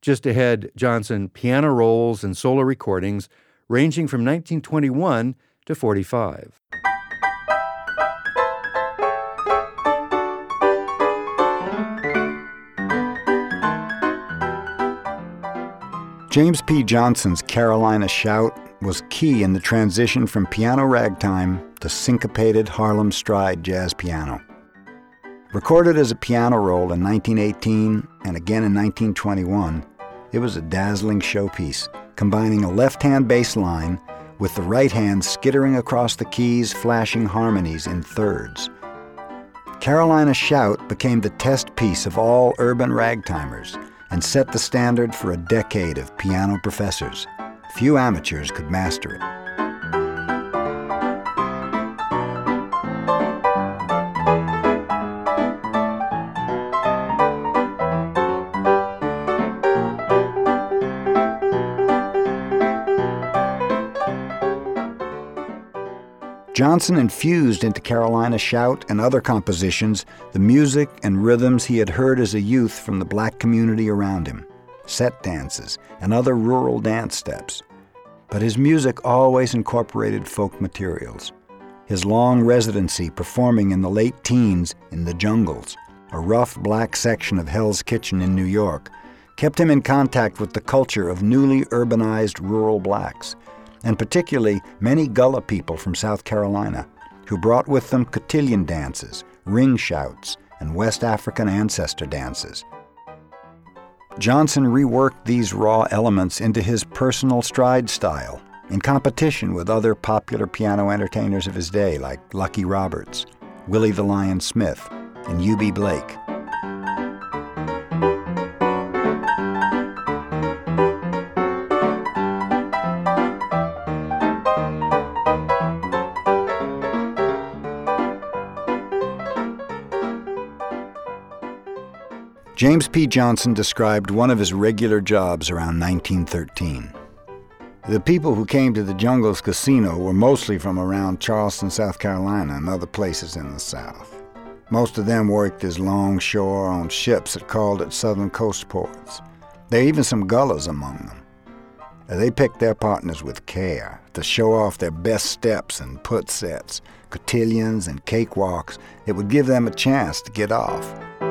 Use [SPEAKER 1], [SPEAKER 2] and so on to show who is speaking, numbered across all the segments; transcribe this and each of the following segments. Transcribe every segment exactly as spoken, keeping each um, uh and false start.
[SPEAKER 1] Just ahead, Johnson piano rolls and solo recordings ranging from nineteen twenty-one to forty-five.
[SPEAKER 2] James P. Johnson's Carolina Shout was key in the transition from piano ragtime to syncopated Harlem stride jazz piano. Recorded as a piano roll in nineteen eighteen and again in nineteen twenty-one, it was a dazzling showpiece, combining a left-hand bass line with the right hand skittering across the keys, flashing harmonies in thirds. Carolina Shout became the test piece of all urban ragtimers and set the standard for a decade of piano professors. Few amateurs could master it. Johnson infused into Carolina Shout and other compositions the music and rhythms he had heard as a youth from the black community around him, set dances, and other rural dance steps. But his music always incorporated folk materials. His long residency performing in the late teens in the Jungles, a rough black section of Hell's Kitchen in New York, kept him in contact with the culture of newly urbanized rural blacks, and particularly many Gullah people from South Carolina, who brought with them cotillion dances, ring shouts, and West African ancestor dances. Johnson reworked these raw elements into his personal stride style, in competition with other popular piano entertainers of his day like Lucky Roberts, Willie the Lion Smith, and U B Blake. James P. Johnson described one of his regular jobs around nineteen thirteen. The people who came to the Jungles Casino were mostly from around Charleston, South Carolina, and other places in the South. Most of them worked as longshore on ships that called at southern coast ports. There were even some Gullahs among them. They picked their partners with care to show off their best steps and put sets, cotillions and cakewalks that would give them a chance to get off.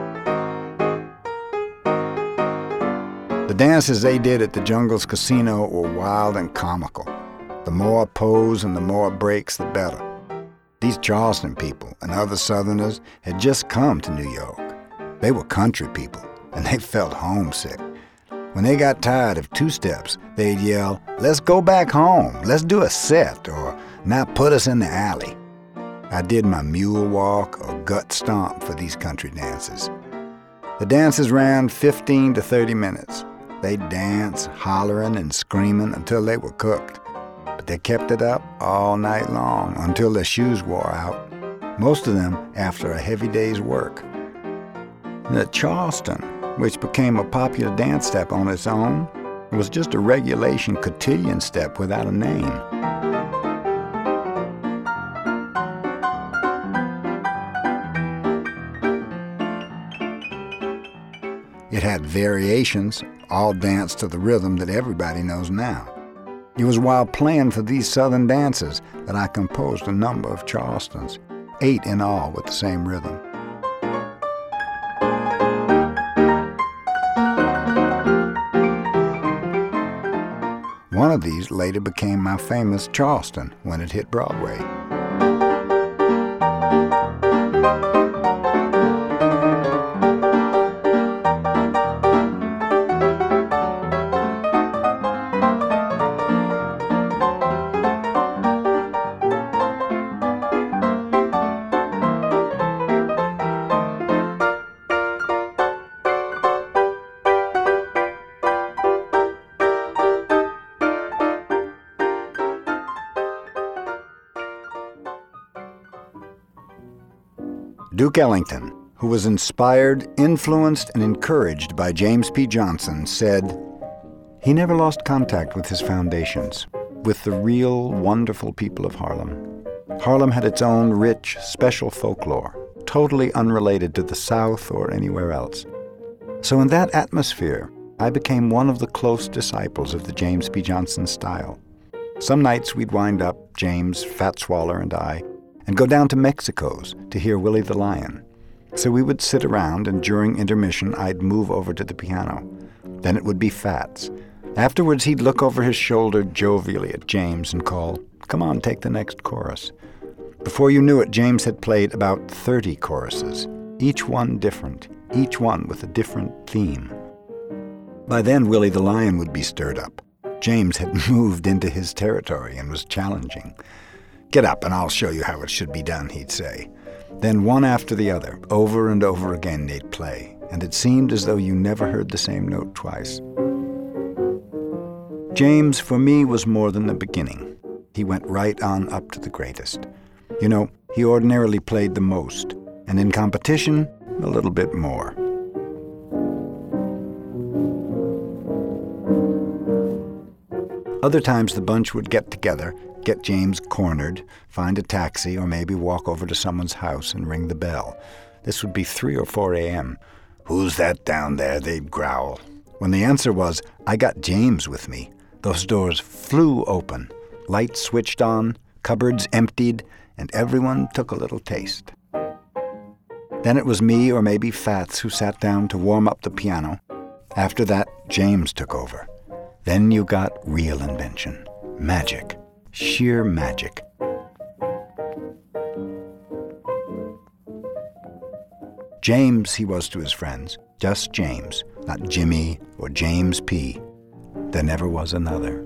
[SPEAKER 2] The dances they did at the Jungles Casino were wild and comical. The more pose and the more breaks, the better. These Charleston people and other Southerners had just come to New York. They were country people, and they felt homesick. When they got tired of two steps, they'd yell, "Let's go back home, let's do a set," or "Now put us in the alley." I did my mule walk or gut stomp for these country dances. The dances ran fifteen to thirty minutes. They'd dance, hollering and screaming until they were cooked. But they kept it up all night long until their shoes wore out, most of them after a heavy day's work. The Charleston, which became a popular dance step on its own, was just a regulation cotillion step without a name. It had variations, all danced to the rhythm that everybody knows now. It was while playing for these Southern dances that I composed a number of Charlestons, eight in all with the same rhythm. One of these later became my famous Charleston when it hit Broadway. Duke Ellington, who was inspired, influenced, and encouraged by James P. Johnson, said, "He never lost contact with his foundations, with the real, wonderful people of Harlem. Harlem had its own rich, special folklore, totally unrelated to the South or anywhere else. So in that atmosphere, I became one of the close disciples of the James P. Johnson style. Some nights we'd wind up, James, Fat Swaller, and I, and go down to Mexico's to hear Willie the Lion. So we would sit around, and during intermission I'd move over to the piano. Then it would be Fats. Afterwards he'd look over his shoulder jovially at James and call, "Come on, take the next chorus." Before you knew it, James had played about thirty choruses, each one different, each one with a different theme. By then, Willie the Lion would be stirred up. James had moved into his territory and was challenging. "Get up and I'll show you how it should be done," he'd say. Then one after the other, over and over again, they'd play, and it seemed as though you never heard the same note twice. James, for me, was more than the beginning. He went right on up to the greatest. You know, he ordinarily played the most, and in competition, a little bit more. Other times the bunch would get together, get James cornered, find a taxi, or maybe walk over to someone's house and ring the bell. This would be three or four a.m. "Who's that down there?" they'd growl. When the answer was, "I got James with me," those doors flew open, lights switched on, cupboards emptied, and everyone took a little taste. Then it was me or maybe Fats who sat down to warm up the piano. After that, James took over. Then you got real invention, magic, sheer magic. James, he was to his friends, just James, not Jimmy or James P. There never was another.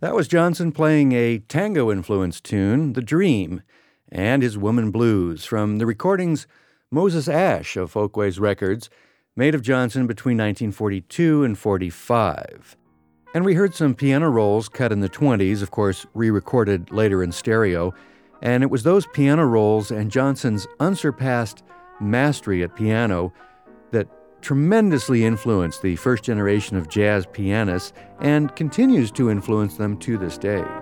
[SPEAKER 1] That was Johnson playing a tango-influenced tune, The Dream, and his Woman Blues, from the recordings Moses Ash of Folkways Records, made of Johnson between nineteen forty-two and forty-five. And we heard some piano rolls cut in the twenties, of course, re-recorded later in stereo, and it was those piano rolls and Johnson's unsurpassed mastery at piano that tremendously influenced the first generation of jazz pianists and continues to influence them to this day.